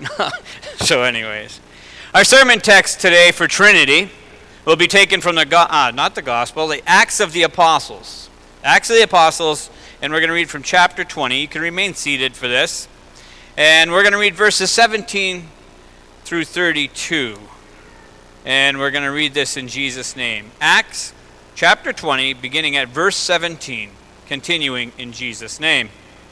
So anyways, our sermon text today for Trinity will be taken from the Acts of the Apostles. Acts of the Apostles, and we're going to read from chapter 20. You can remain seated for this. And we're going to read verses 17 through 32. And we're going to read this in Jesus' name. Acts chapter 20, beginning at verse 17, continuing in Jesus' name.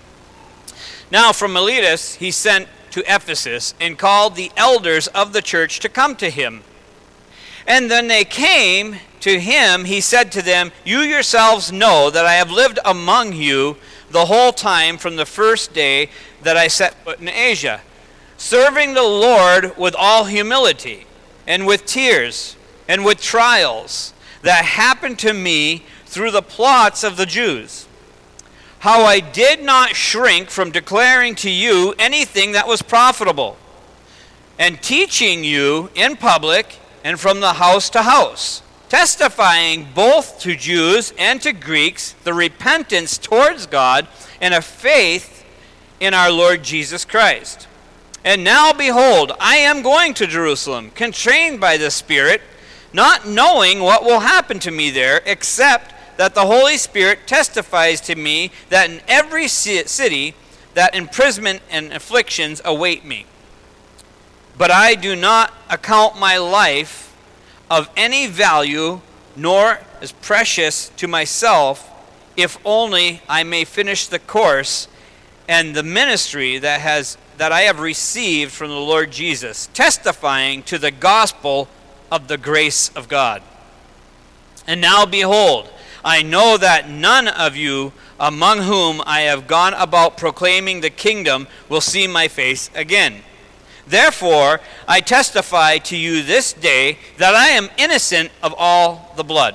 Now from Miletus he sent to Ephesus and called the elders of the church to come to him. And then they came to him, he said to them, "You yourselves know that I have lived among you the whole time from the first day that I set foot in Asia, serving the Lord with all humility and with tears and with trials that happened to me through the plots of the Jews. How I did not shrink from declaring to you anything that was profitable, and teaching you in public and from the house to house, testifying both to Jews and to Greeks the repentance towards God and a faith in our Lord Jesus Christ. And now behold, I am going to Jerusalem, constrained by the Spirit, not knowing what will happen to me there, except that the Holy Spirit testifies to me that in every city that imprisonment and afflictions await me. But I do not account my life of any value, nor as precious to myself, if only I may finish the course and the ministry that I have received from the Lord Jesus, testifying to the gospel of the grace of God. And now behold, I know that none of you among whom I have gone about proclaiming the kingdom will see my face again. Therefore, I testify to you this day that I am innocent of all the blood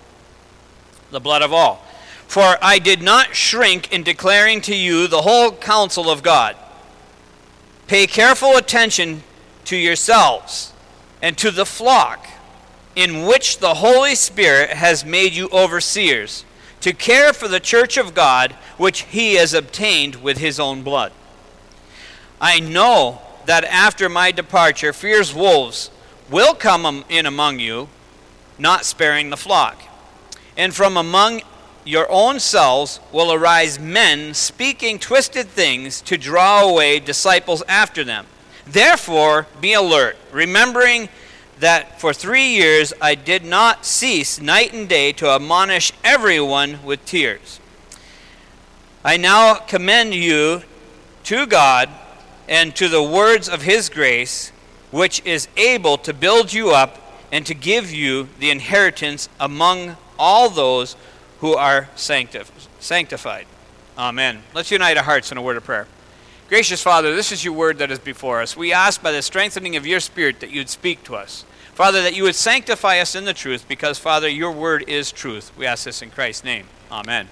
of all. For I did not shrink in declaring to you the whole counsel of God. Pay careful attention to yourselves and to the flock, in which the Holy Spirit has made you overseers, to care for the church of God, which he has obtained with his own blood. I know that after my departure, fierce wolves will come in among you, not sparing the flock. And from among your own selves will arise men speaking twisted things to draw away disciples after them. Therefore, be alert, remembering that for 3 years I did not cease night and day to admonish everyone with tears. I now commend you to God and to the words of his grace, which is able to build you up and to give you the inheritance among all those who are sanctified. Amen. Let's unite our hearts in a word of prayer. Gracious Father, this is your word that is before us. We ask by the strengthening of your Spirit that you'd speak to us. Father, that you would sanctify us in the truth, because, Father, your word is truth. We ask this in Christ's name. Amen.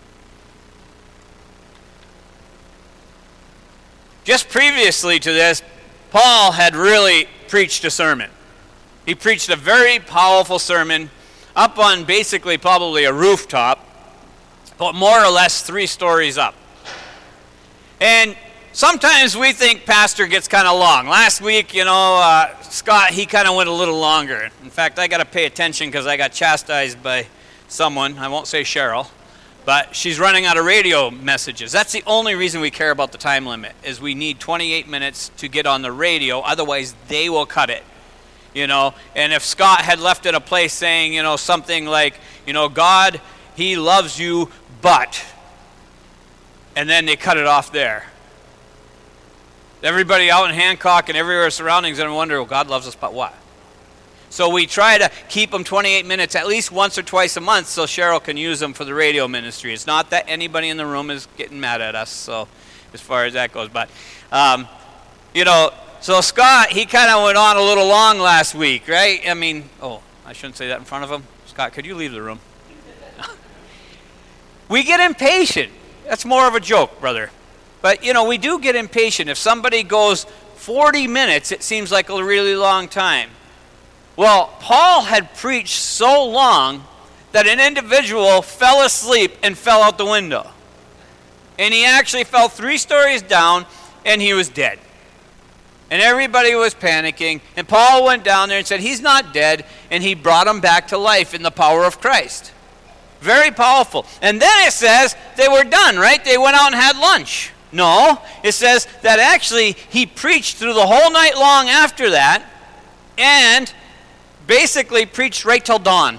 Just previously to this, Paul had really preached a sermon. He preached a very powerful sermon up on basically probably a rooftop, but more or less 3 stories up. And sometimes we think pastor gets kind of long. Last week, Scott, he kind of went a little longer. In fact, I got to pay attention because I got chastised by someone. I won't say Cheryl, but she's running out of radio messages. That's the only reason we care about the time limit, is we need 28 minutes to get on the radio. Otherwise, they will cut it. And if Scott had left it a place saying, something like, God, he loves you, but, and then they cut it off there. Everybody out in Hancock and everywhere surrounding is going to wonder, well, God loves us, but what? So we try to keep them 28 minutes at least once or twice a month so Cheryl can use them for the radio ministry. It's not that anybody in the room is getting mad at us, so as far as that goes. But, so Scott, he kind of went on a little long last week, right? I shouldn't say that in front of him. Scott, could you leave the room? We get impatient. That's more of a joke, brother. But, we do get impatient. If somebody goes 40 minutes, it seems like a really long time. Well, Paul had preached so long that an individual fell asleep and fell out the window. And he actually fell 3 stories down, and he was dead. And everybody was panicking. And Paul went down there and said, he's not dead. And he brought him back to life in the power of Christ. Very powerful. And then it says they were done, right? They went out and had lunch. No, it says that actually he preached through the whole night long after that and basically preached right till dawn.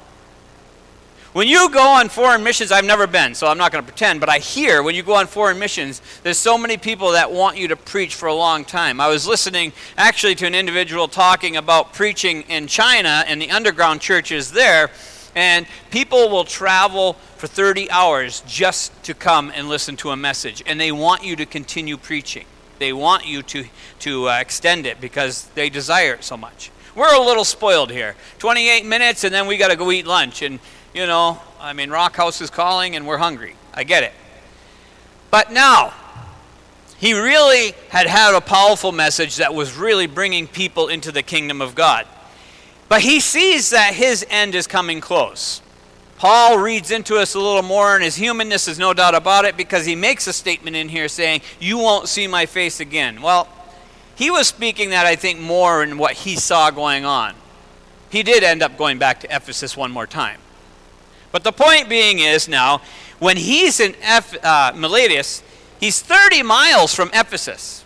When you go on foreign missions, I've never been, so I'm not going to pretend, but I hear when you go on foreign missions, there's so many people that want you to preach for a long time. I was listening actually to an individual talking about preaching in China and the underground churches there, and people will travel for 30 hours just to come and listen to a message, and they want you to continue preaching. They want you to extend it because they desire it so much. We're a little spoiled here. 28 minutes, and then we got to go eat lunch, and you know, I mean, Rock House is calling and we're hungry. I get it. But now, he really had a powerful message that was really bringing people into the kingdom of God. But he sees that his end is coming close. Paul reads into us a little more, and his humanness is no doubt about it, because he makes a statement in here saying, you won't see my face again. Well, he was speaking that, I think, more in what he saw going on. He did end up going back to Ephesus one more time. But the point being is now, when he's in Miletus, he's 30 miles from Ephesus.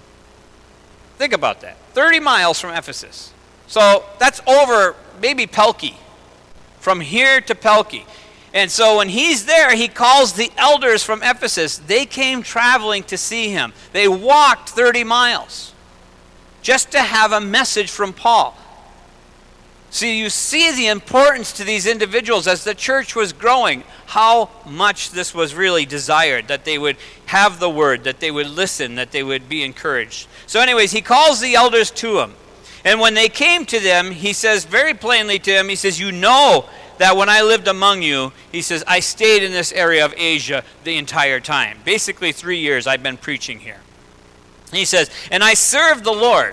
Think about that. 30 miles from Ephesus. So that's over maybe Pelkey. From here to Pelkey. And so when he's there, he calls the elders from Ephesus. They came traveling to see him. They walked 30 miles just to have a message from Paul. See, you see the importance to these individuals as the church was growing, how much this was really desired, that they would have the word, that they would listen, that they would be encouraged. So anyways, he calls the elders to him. And when they came to them, he says very plainly to him, he says, you know that when I lived among you, he says, I stayed in this area of Asia the entire time. Basically 3 years I've been preaching here. He says, and I served the Lord.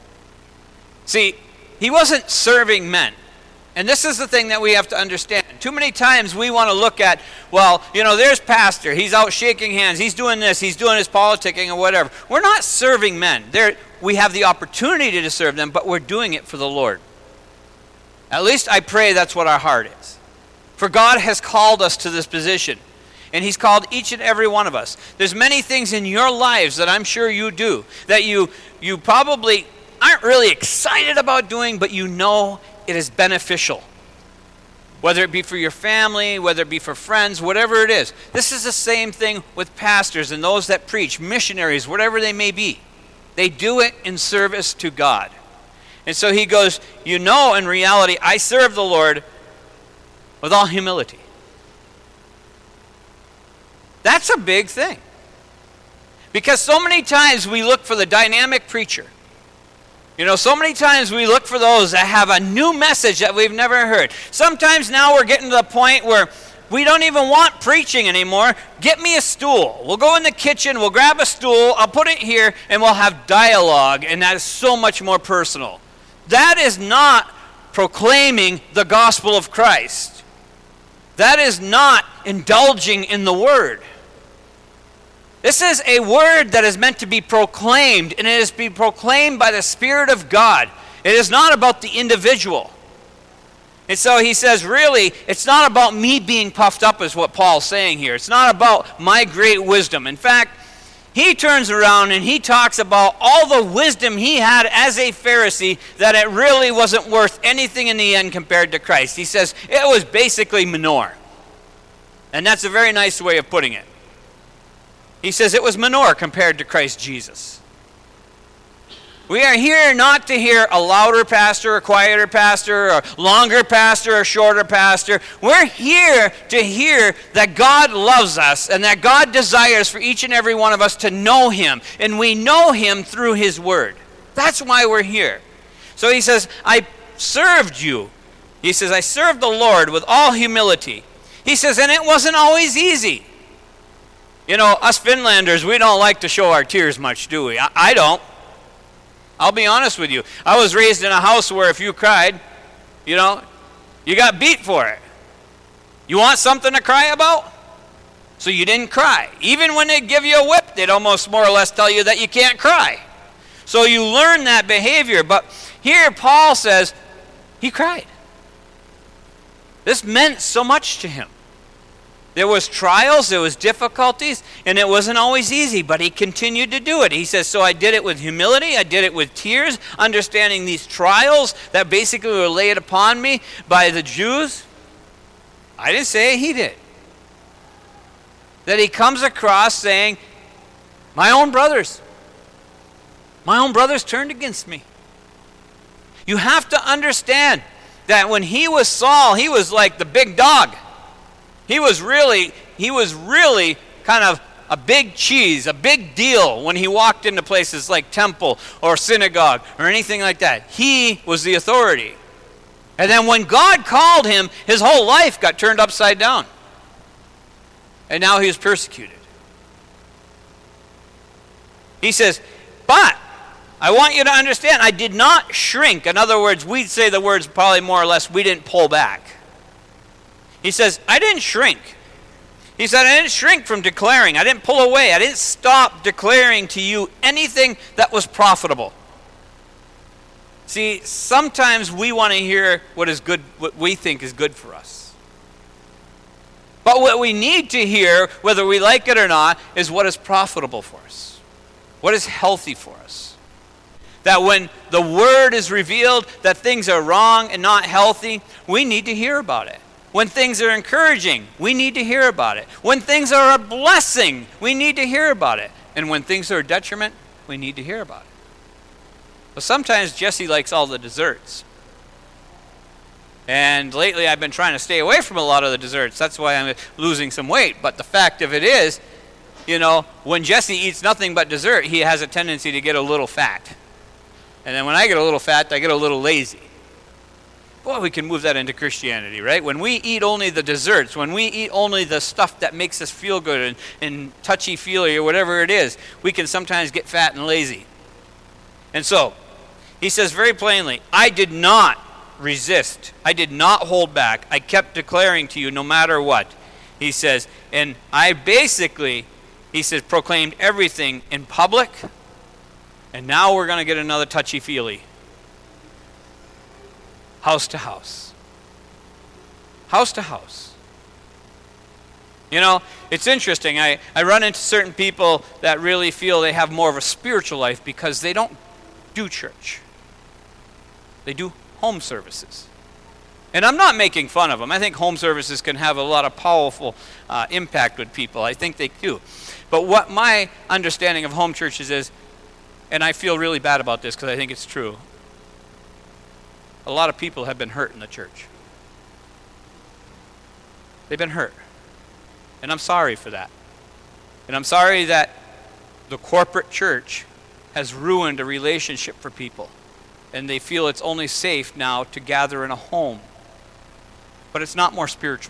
See, he wasn't serving men. And this is the thing that we have to understand. Too many times we want to look at, well, you know, there's pastor. He's out shaking hands. He's doing this. He's doing his politicking or whatever. We're not serving men. We have the opportunity to serve them, but we're doing it for the Lord. At least I pray that's what our heart is. For God has called us to this position. And he's called each and every one of us. There's many things in your lives that I'm sure you do that you probably aren't really excited about doing, but you know it is beneficial. Whether it be for your family, whether it be for friends, whatever it is. This is the same thing with pastors and those that preach, missionaries, whatever they may be. They do it in service to God. And so he goes, you know, in reality, I serve the Lord with all humility. That's a big thing. Because so many times we look for the dynamic preacher. You know, so many times we look for those that have a new message that we've never heard. Sometimes now we're getting to the point where we don't even want preaching anymore. Get me a stool. We'll go in the kitchen, we'll grab a stool, I'll put it here, and we'll have dialogue, and that is so much more personal. That is not proclaiming the gospel of Christ. That is not indulging in the word. This is a word that is meant to be proclaimed, and it is to be proclaimed by the Spirit of God. It is not about the individual. And so he says, really, it's not about me being puffed up, is what Paul's saying here. It's not about my great wisdom. In fact, he turns around and he talks about all the wisdom he had as a Pharisee, that it really wasn't worth anything in the end compared to Christ. He says it was basically manure. And that's a very nice way of putting it. He says it was manure compared to Christ Jesus. We are here not to hear a louder pastor, a quieter pastor, a longer pastor, a shorter pastor. We're here to hear that God loves us and that God desires for each and every one of us to know him. And we know him through his word. That's why we're here. So he says, I served you. He says, I served the Lord with all humility. He says, and it wasn't always easy. You know, us Finlanders, we don't like to show our tears much, do we? I don't. I'll be honest with you. I was raised in a house where if you cried, you know, you got beat for it. You want something to cry about? So you didn't cry. Even when they give you a whip, they'd almost more or less tell you that you can't cry. So you learn that behavior. But here Paul says he cried. This meant so much to him. There was trials, there was difficulties, and it wasn't always easy, but he continued to do it. He says, so I did it with humility, I did it with tears, understanding these trials that basically were laid upon me by the Jews. I didn't say it, he did. That he comes across saying, my own brothers turned against me. You have to understand that when he was Saul, he was like the big dog. He was really kind of a big cheese, a big deal when he walked into places like temple or synagogue or anything like that. He was the authority. And then when God called him, his whole life got turned upside down. And now he was persecuted. He says, but I want you to understand, I did not shrink. In other words, we'd say the words probably more or less, we didn't pull back. He says, I didn't shrink. He said, I didn't shrink from declaring. I didn't pull away. I didn't stop declaring to you anything that was profitable. See, sometimes we want to hear what is good, what we think is good for us. But what we need to hear, whether we like it or not, is what is profitable for us. What is healthy for us. That when the word is revealed that things are wrong and not healthy, we need to hear about it. When things are encouraging, we need to hear about it. When things are a blessing, we need to hear about it. And when things are a detriment, we need to hear about it. But sometimes Jesse likes all the desserts. And lately I've been trying to stay away from a lot of the desserts. That's why I'm losing some weight. But the fact of it is, when Jesse eats nothing but dessert, he has a tendency to get a little fat. And then when I get a little fat, I get a little lazy. Boy, we can move that into Christianity, right? When we eat only the desserts, when we eat only the stuff that makes us feel good and touchy-feely or whatever it is, we can sometimes get fat and lazy. And so, he says very plainly, I did not resist. I did not hold back. I kept declaring to you no matter what. He says, and I basically, he says, proclaimed everything in public. And now we're going to get another touchy-feely. House to house. House to house. It's interesting. I run into certain people that really feel they have more of a spiritual life because they don't do church. They do home services. And I'm not making fun of them. I think home services can have a lot of powerful impact with people. I think they do. But what my understanding of home churches is, and I feel really bad about this because I think it's true, a lot of people have been hurt in the church. They've been hurt. And I'm sorry for that. And I'm sorry that the corporate church has ruined a relationship for people. And they feel it's only safe now to gather in a home. But it's not more spiritual.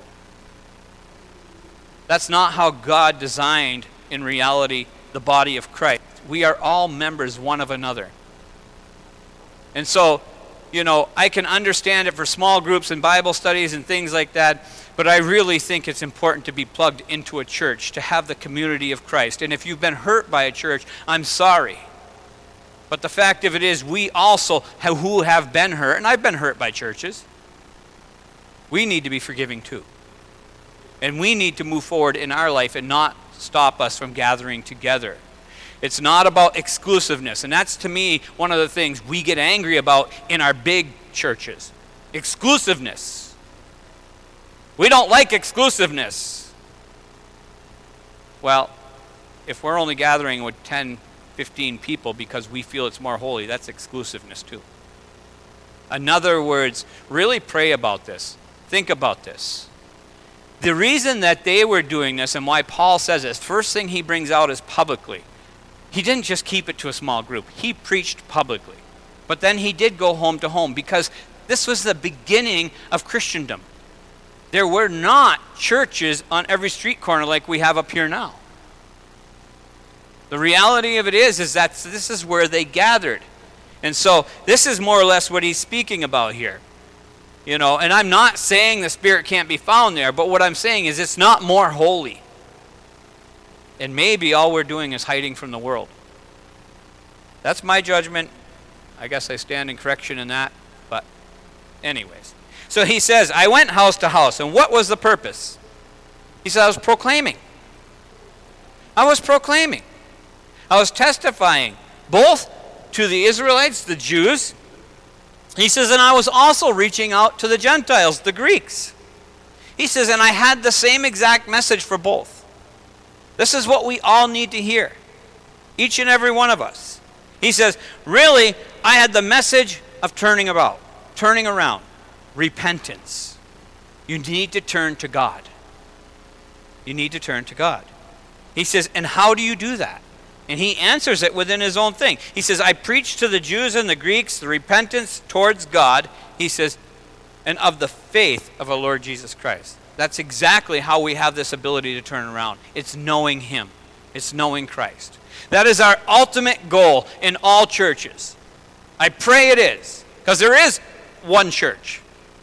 That's not how God designed, in reality, the body of Christ. We are all members one of another. And so, I can understand it for small groups and Bible studies and things like that, but I really think it's important to be plugged into a church, to have the community of Christ. And if you've been hurt by a church, I'm sorry. But the fact of it is, we also, who have been hurt, and I've been hurt by churches, we need to be forgiving too. And we need to move forward in our life and not stop us from gathering together. It's not about exclusiveness. And that's, to me, one of the things we get angry about in our big churches. Exclusiveness. We don't like exclusiveness. Well, if we're only gathering with 10, 15 people because we feel it's more holy, that's exclusiveness too. In other words, really pray about this. Think about this. The reason that they were doing this and why Paul says this, first thing he brings out is publicly. He didn't just keep it to a small group. He preached publicly. But then he did go home to home because this was the beginning of Christendom. There were not churches on every street corner like we have up here now. The reality of it is that this is where they gathered. And so this is more or less what he's speaking about here. And I'm not saying the Spirit can't be found there, but what I'm saying is it's not more holy. And maybe all we're doing is hiding from the world. That's my judgment. I guess I stand in correction in that. But anyways. So he says, I went house to house. And what was the purpose? He said, I was proclaiming. I was proclaiming. I was testifying both to the Israelites, the Jews. He says, and I was also reaching out to the Gentiles, the Greeks. He says, and I had the same exact message for both. This is what we all need to hear. Each and every one of us. He says, really, I had the message of turning around, repentance. You need to turn to God. You need to turn to God. He says, and how do you do that? And he answers it within his own thing. He says, I preach to the Jews and the Greeks the repentance towards God, he says, and of the faith of our Lord Jesus Christ. That's exactly how we have this ability to turn around. It's knowing him. It's knowing Christ. That is our ultimate goal in all churches. I pray it is, because there is one church.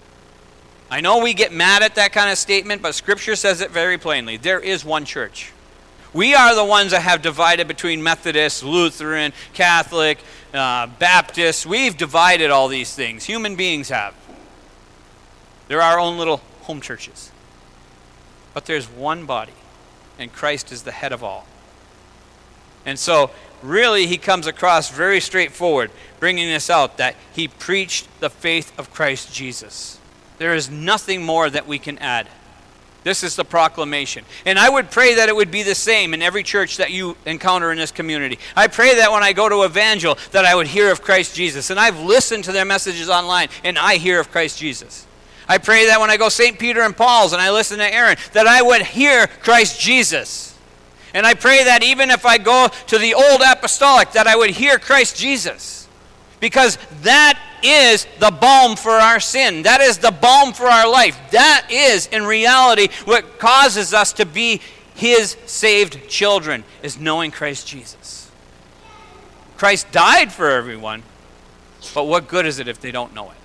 I know we get mad at that kind of statement, but Scripture says it very plainly. There is one church. We are the ones that have divided between Methodist, Lutheran, Catholic, Baptist. We've divided all these things. Human beings have. They're our own little home churches. But there's one body, and Christ is the head of all. And so, really, he comes across very straightforward, bringing this out, that he preached the faith of Christ Jesus. There is nothing more that we can add. This is the proclamation. And I would pray that it would be the same in every church that you encounter in this community. I pray that when I go to Evangel, that I would hear of Christ Jesus. And I've listened to their messages online, and I hear of Christ Jesus. I pray that when I go St. Peter and Paul's, and I listen to Aaron, that I would hear Christ Jesus. And I pray that even if I go to the Old Apostolic, that I would hear Christ Jesus. Because that is the balm for our sin. That is the balm for our life. That is, in reality, what causes us to be his saved children, is knowing Christ Jesus. Christ died for everyone, but what good is it if they don't know it?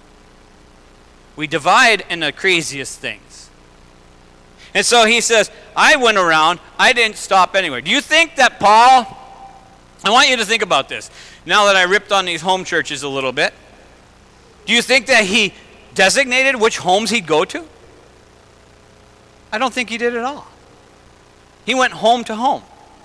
We divide in the craziest things. And so he says, I went around, I didn't stop anywhere. Do you think that Paul, I want you to think about this, now that I ripped on these home churches a little bit, do you think that he designated which homes he'd go to? I don't think he did at all. He went home to home.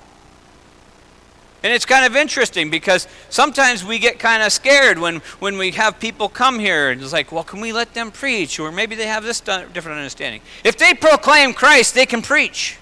And it's kind of interesting because sometimes we get kind of scared when we have people come here and it's like, well, can we let them preach? Or maybe they have this different understanding. If they proclaim Christ, they can preach.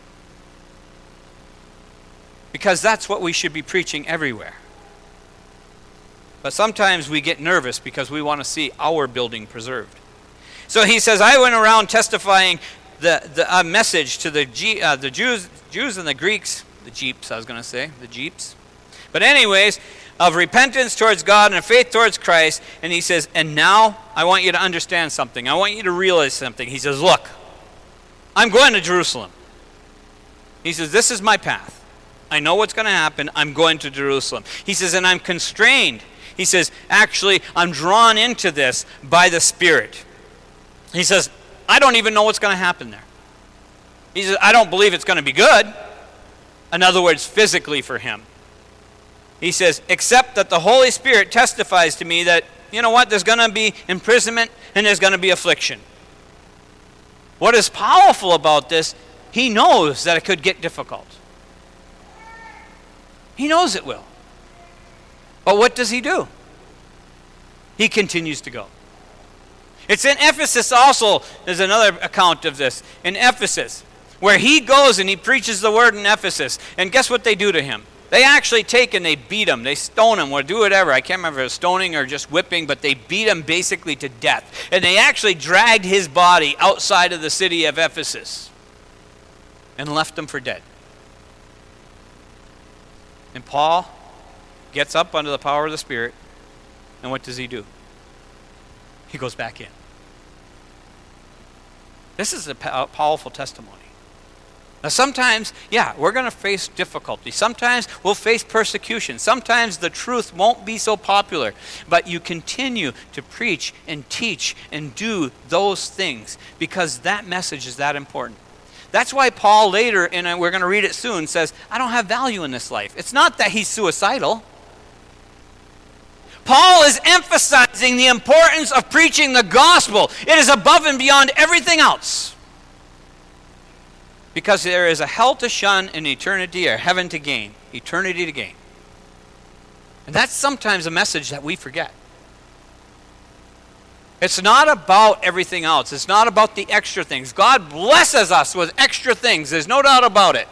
Because that's what we should be preaching everywhere. But sometimes we get nervous because we want to see our building preserved. So he says, I went around testifying the message to the Jews and the Greeks, the Jeeps. But anyways, of repentance towards God and faith towards Christ. And he says, and now I want you to understand something. I want you to realize something. He says, look, I'm going to Jerusalem. He says, this is my path. I know what's going to happen. I'm going to Jerusalem. He says, and I'm constrained. He says, actually, I'm drawn into this by the Spirit. He says, I don't even know what's going to happen there. He says, I don't believe it's going to be good. In other words, physically for him. He says, except that the Holy Spirit testifies to me that, you know what, there's going to be imprisonment and there's going to be affliction. What is powerful about this, he knows that it could get difficult. He knows it will. But what does he do? He continues to go. It's in Ephesus also, there's another account of this. In Ephesus, where he goes and he preaches the word in Ephesus. And guess what they do to him? They actually take and they beat him. They stone him or do whatever. I can't remember if it was stoning or just whipping, but they beat him basically to death. And they actually dragged his body outside of the city of Ephesus and left him for dead. And Paul gets up under the power of the Spirit, and what does he do? He goes back in. This is a powerful testimony. Now sometimes, we're going to face difficulty. Sometimes we'll face persecution. Sometimes the truth won't be so popular. But you continue to preach and teach and do those things because that message is that important. That's why Paul later, and we're going to read it soon, says, I don't have value in this life. It's not that he's suicidal. Paul is emphasizing the importance of preaching the gospel. It is above and beyond everything else. Because there is a hell to shun and eternity, or heaven to gain, eternity to gain. And that's sometimes a message that we forget. It's not about everything else. It's not about the extra things. God blesses us with extra things. There's no doubt about it.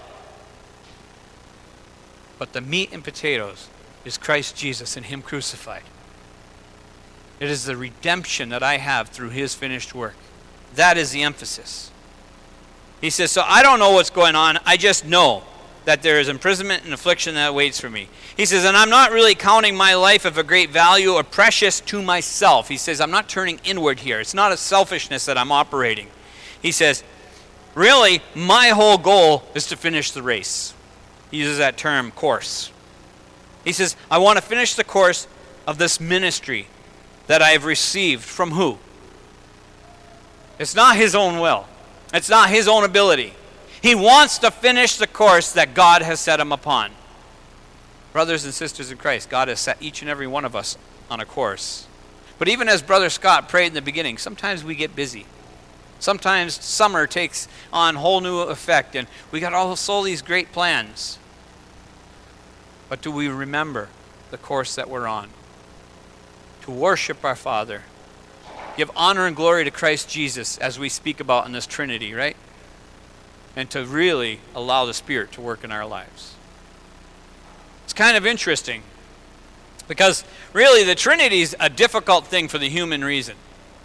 But the meat and potatoes is Christ Jesus and Him crucified. It is the redemption that I have through His finished work. That is the emphasis. He says, so I don't know what's going on. I just know that there is imprisonment and affliction that waits for me. He says, and I'm not really counting my life of a great value or precious to myself. He says, I'm not turning inward here. It's not a selfishness that I'm operating. He says, really, my whole goal is to finish the race. He uses that term, course. He says, I want to finish the course of this ministry that I have received from who? It's not his own will. It's not his own ability. He wants to finish the course that God has set him upon. Brothers and sisters in Christ, God has set each and every one of us on a course. But even as Brother Scott prayed in the beginning, sometimes we get busy. Sometimes summer takes on whole new effect, and we got all these great plans. But do we remember the course that we're on? To worship our Father. Give honor and glory to Christ Jesus, as we speak about in this Trinity, right? And to really allow the Spirit to work in our lives. It's kind of interesting, because really the Trinity is a difficult thing for the human reason.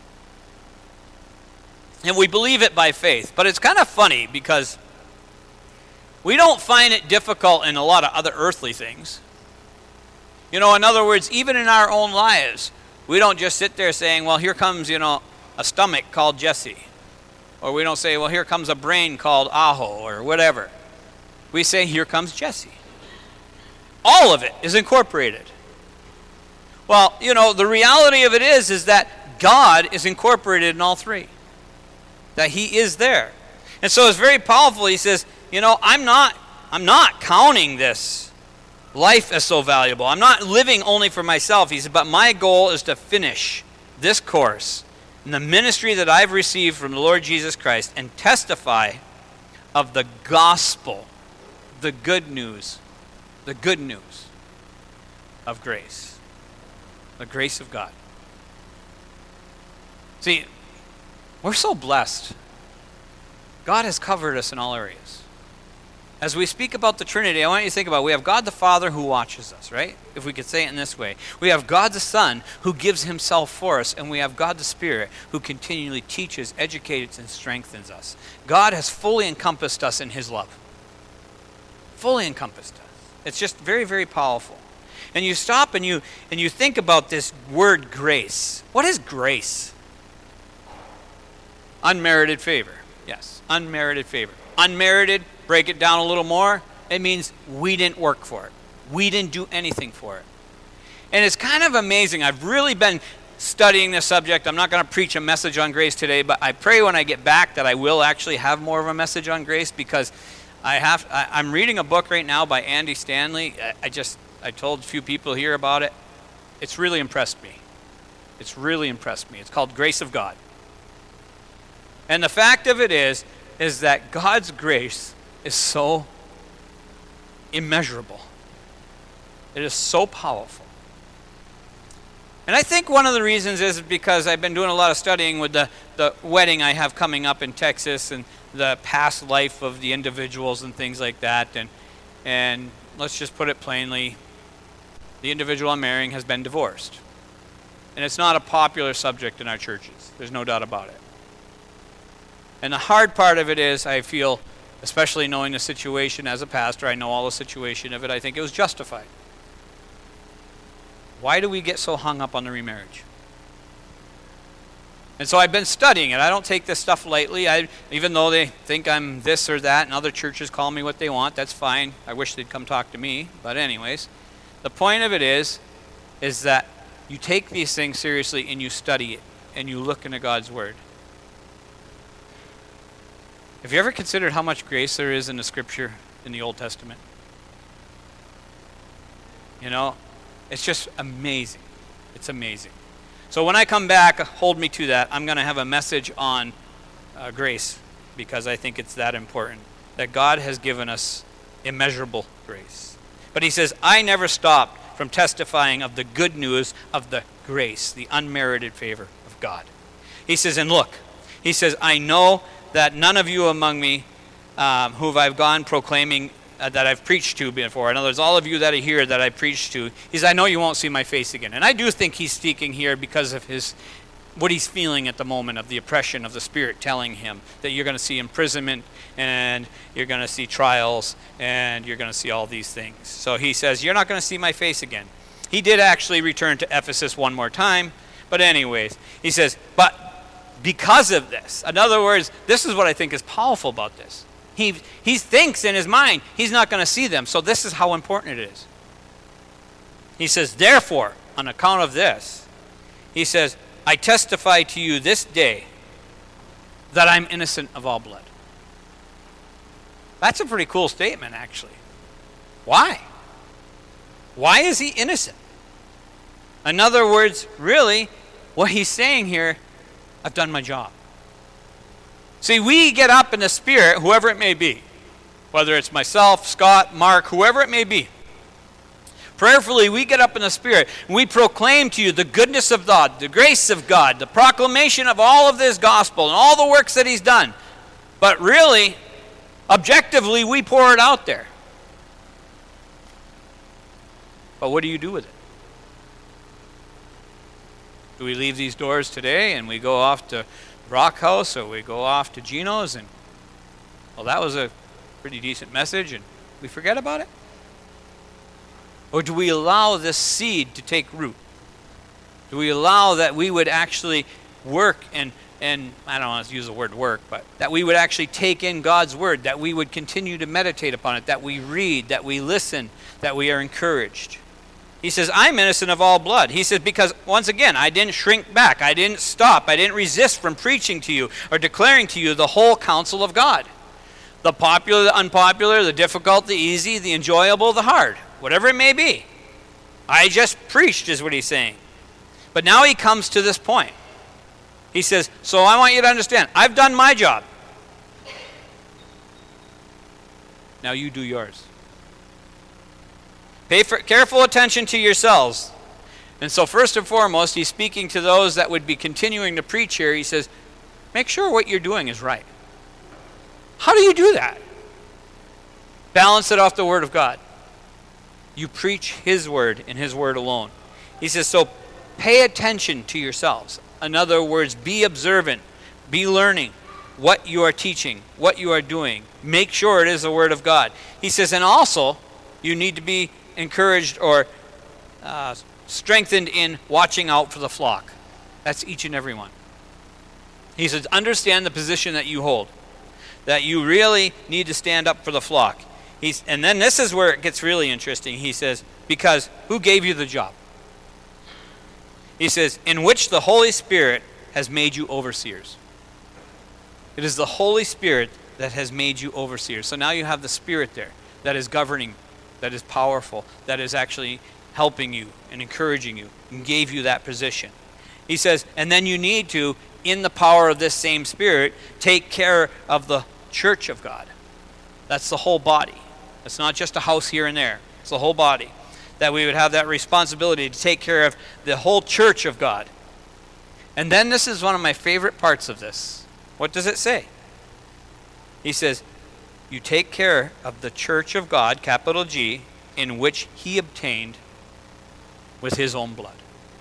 And we believe it by faith. But it's kind of funny, because we don't find it difficult in a lot of other earthly things. You know, in other words, even in our own lives, we don't just sit there saying, well, here comes, a stomach called Jesse. Or we don't say, well, here comes a brain called Aho, or whatever. We say, here comes Jesse. All of it is incorporated. Well, the reality of it is that God is incorporated in all three. That He is there. And so it's very powerful. He says, I'm not counting this life as so valuable. I'm not living only for myself. He said, but my goal is to finish this course in the ministry that I've received from the Lord Jesus Christ and testify of the gospel, the good news of grace, the grace of God. See, we're so blessed. God has covered us in all areas. As we speak about the Trinity, I want you to think about, we have God the Father who watches us, right? If we could say it in this way. We have God the Son who gives Himself for us, and we have God the Spirit who continually teaches, educates, and strengthens us. God has fully encompassed us in His love. Fully encompassed us. It's just very, very powerful. And you stop and you think about this word grace. What is grace? Unmerited favor. Yes, unmerited favor. Unmerited, break it down a little more, it means we didn't work for it. We didn't do anything for it. And it's kind of amazing. I've really been studying this subject. I'm not going to preach a message on grace today, but I pray when I get back that I will actually have more of a message on grace, because I'm reading a book right now by Andy Stanley. I told a few people here about it. It's really impressed me. It's really impressed me. It's called Grace of God. And the fact of it is that God's grace is so immeasurable. It is so powerful. And I think one of the reasons is because I've been doing a lot of studying with the wedding I have coming up in Texas, and the past life of the individuals and things like that. And let's just put it plainly, the individual I'm marrying has been divorced. And it's not a popular subject in our churches. There's no doubt about it. And the hard part of it is, I feel, especially knowing the situation as a pastor, I know all the situation of it, I think it was justified. Why do we get so hung up on the remarriage? And so I've been studying it. I don't take this stuff lightly. Even though they think I'm this or that, and other churches call me what they want, that's fine. I wish they'd come talk to me. But anyways, the point of it is that you take these things seriously and you study it and you look into God's Word. Have you ever considered how much grace there is in the Scripture in the Old Testament? It's just amazing. It's amazing. So when I come back, hold me to that. I'm going to have a message on grace, because I think it's that important, that God has given us immeasurable grace. But he says, I never stopped from testifying of the good news of the grace, the unmerited favor of God. He says, and look, he says, I know that none of you among me who I've gone proclaiming that I've preached to before. In other words, all of you that are here that I preached to, he says, I know you won't see my face again. And I do think he's speaking here because of what he's feeling at the moment, of the oppression of the Spirit telling him that you're going to see imprisonment and you're going to see trials and you're going to see all these things. So he says, you're not going to see my face again. He did actually return to Ephesus one more time. But anyways, he says, but because of this, in other words, this is what I think is powerful about this. He thinks in his mind he's not going to see them. So this is how important it is. He says, therefore, on account of this, he says, I testify to you this day that I'm innocent of all blood. That's a pretty cool statement, actually. Why? Why is he innocent? In other words, really, what he's saying here, I've done my job. See, we get up in the Spirit, whoever it may be, whether it's myself, Scott, Mark, whoever it may be. Prayerfully, we get up in the Spirit, and we proclaim to you the goodness of God, the grace of God, the proclamation of all of this gospel, and all the works that he's done. But really, objectively, we pour it out there. But what do you do with it? Do we leave these doors today and we go off to Rock House, or we go off to Gino's and, well, that was a pretty decent message, and we forget about it? Or do we allow this seed to take root? Do we allow that we would actually work and I don't want to use the word work, but that we would actually take in God's word, that we would continue to meditate upon it, that we read, that we listen, that we are encouraged? He says, I'm innocent of all blood. He says, because, once again, I didn't shrink back. I didn't stop. I didn't resist from preaching to you or declaring to you the whole counsel of God. The popular, the unpopular, the difficult, the easy, the enjoyable, the hard. Whatever it may be. I just preached, is what he's saying. But now he comes to this point. He says, so I want you to understand, I've done my job. Now you do yours. Pay careful attention to yourselves. And so first and foremost, he's speaking to those that would be continuing to preach here. He says, make sure what you're doing is right. How do you do that? Balance it off the Word of God. You preach His Word and His Word alone. He says, so pay attention to yourselves. In other words, be observant. Be learning what you are teaching, what you are doing. Make sure it is the Word of God. He says, and also, you need to be encouraged or strengthened in watching out for the flock. That's each and every one. He says, understand the position that you hold, that you really need to stand up for the flock. And then this is where it gets really interesting. He says, because who gave you the job? He says, in which the Holy Spirit has made you overseers. It is the Holy Spirit that has made you overseers. So now you have the Spirit there that is governing, that is powerful, that is actually helping you and encouraging you and gave you that position. He says, and then you need to, in the power of this same Spirit, take care of the church of God. That's the whole body. It's not just a house here and there. It's the whole body. That we would have that responsibility to take care of the whole church of God. And then this is one of my favorite parts of this. What does it say? He says, you take care of the church of God, capital G, in which He obtained with His own blood.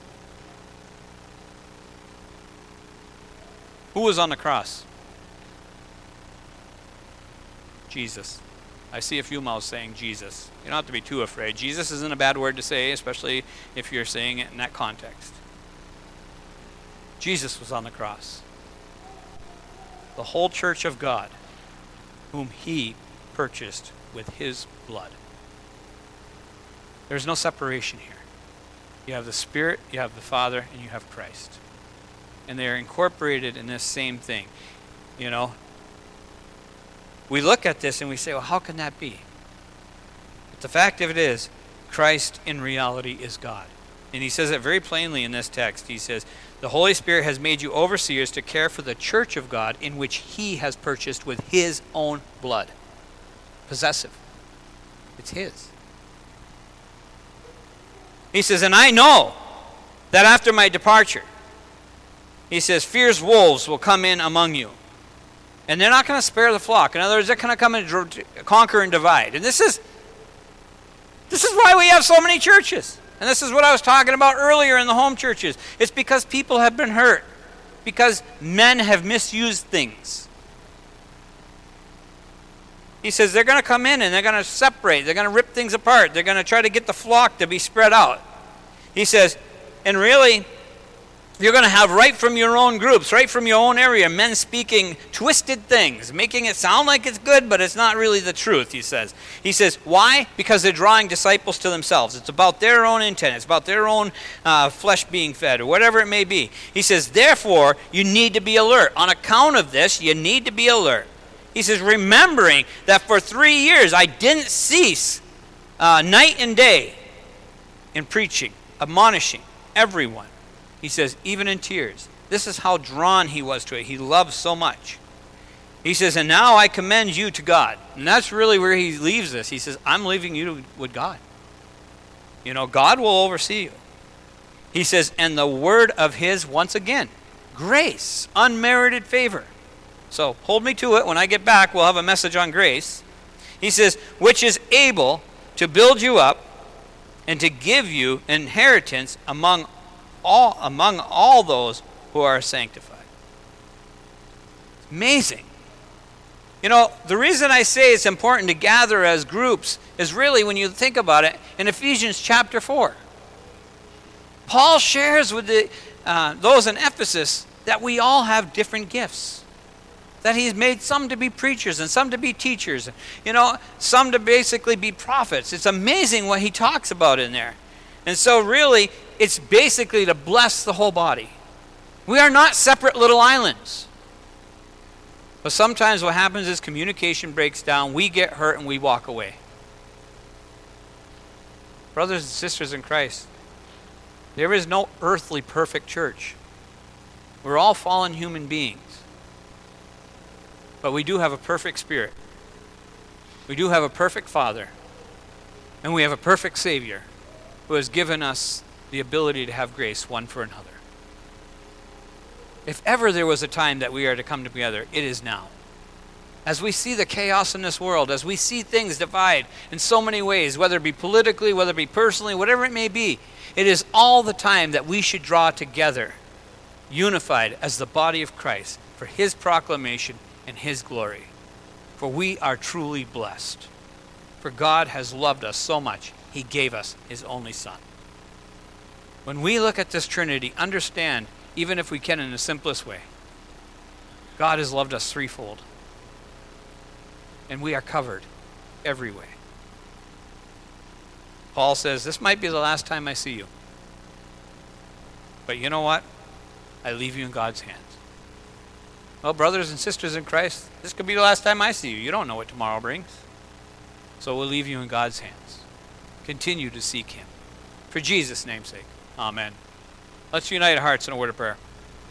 Who was on the cross? Jesus. I see a few mouths saying Jesus. You don't have to be too afraid. Jesus isn't a bad word to say, especially if you're saying it in that context. Jesus was on the cross. The whole church of God, whom He purchased with His blood. There's no separation here. You have the Spirit, you have the Father, and you have Christ. And they are incorporated in this same thing. You know, we look at this and we say, well, how can that be? But the fact of it is, Christ in reality is God. And he says it very plainly in this text. He says, the Holy Spirit has made you overseers to care for the church of God in which he has purchased with his own blood. Possessive. It's his. He says, and I know that after my departure, he says, fierce wolves will come in among you. And they're not going to spare the flock. In other words, they're going to come and conquer and divide. And this is why we have so many churches. And this is what I was talking about earlier in the home churches. It's because people have been hurt. Because men have misused things. He says they're going to come in and they're going to separate. They're going to rip things apart. They're going to try to get the flock to be spread out. He says, and really, you're going to have right from your own groups, right from your own area, men speaking twisted things, making it sound like it's good, but it's not really the truth, he says. He says, why? Because they're drawing disciples to themselves. It's about their own intent. It's about their own flesh being fed, or whatever it may be. He says, therefore, you need to be alert. On account of this, you need to be alert. He says, remembering that for 3 years I didn't cease night and day in preaching, admonishing everyone. He says, even in tears. This is how drawn he was to it. He loved so much. He says, and now I commend you to God. And that's really where he leaves this. He says, I'm leaving you with God. You know, God will oversee you. He says, and the word of his, once again, grace, unmerited favor. So hold me to it. When I get back, we'll have a message on grace. He says, which is able to build you up and to give you inheritance among all those who are sanctified. Amazing. You know, the reason I say it's important to gather as groups is really, when you think about it, in Ephesians chapter 4. Paul shares with those in Ephesus that we all have different gifts. That he's made some to be preachers and some to be teachers. You know, some to basically be prophets. It's amazing what he talks about in there. And so really, it's basically to bless the whole body. We are not separate little islands. But sometimes what happens is communication breaks down, we get hurt, and we walk away. Brothers and sisters in Christ, there is no earthly perfect church. We're all fallen human beings. But we do have a perfect Spirit. We do have a perfect Father. And we have a perfect Savior who has given us the ability to have grace one for another. If ever there was a time that we are to come together, it is now. As we see the chaos in this world, as we see things divide in so many ways, whether it be politically, whether it be personally, whatever it may be, it is all the time that we should draw together, unified as the body of Christ, for his proclamation and his glory. For we are truly blessed. For God has loved us so much, he gave us his only Son. When we look at this Trinity, understand, even if we can in the simplest way, God has loved us threefold. And we are covered every way. Paul says, this might be the last time I see you. But you know what? I leave you in God's hands. Well, brothers and sisters in Christ, this could be the last time I see you. You don't know what tomorrow brings. So we'll leave you in God's hands. Continue to seek him. For Jesus' name's sake. Amen. Let's unite our hearts in a word of prayer.